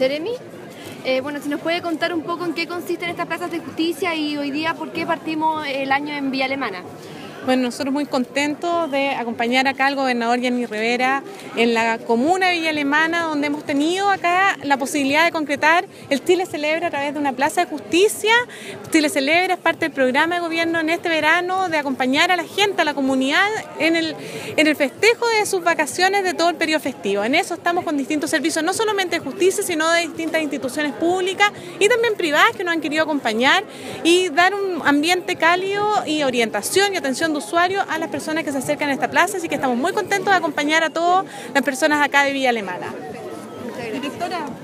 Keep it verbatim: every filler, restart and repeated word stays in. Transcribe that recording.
Jeremy. Eh, bueno, si nos puede contar un poco en qué consisten estas plazas de justicia y hoy día por qué partimos el año en Villa Alemana. Bueno, nosotros muy contentos de acompañar acá al gobernador Yanni Rivera en la comuna de Villa Alemana, donde hemos tenido acá la posibilidad de concretar el Chile Celebra a través de una plaza de justicia. Chile Celebra es parte del programa de gobierno en este verano de acompañar a la gente, a la comunidad en el, en el festejo de sus vacaciones de todo el periodo festivo. En eso estamos con distintos servicios, no solamente de justicia, sino de distintas instituciones públicas y también privadas que nos han querido acompañar y dar un ambiente cálido y orientación y atención de usuario a las personas que se acercan a esta plaza, así que estamos muy contentos de acompañar a todas las personas acá de Villa Alemana. Directora.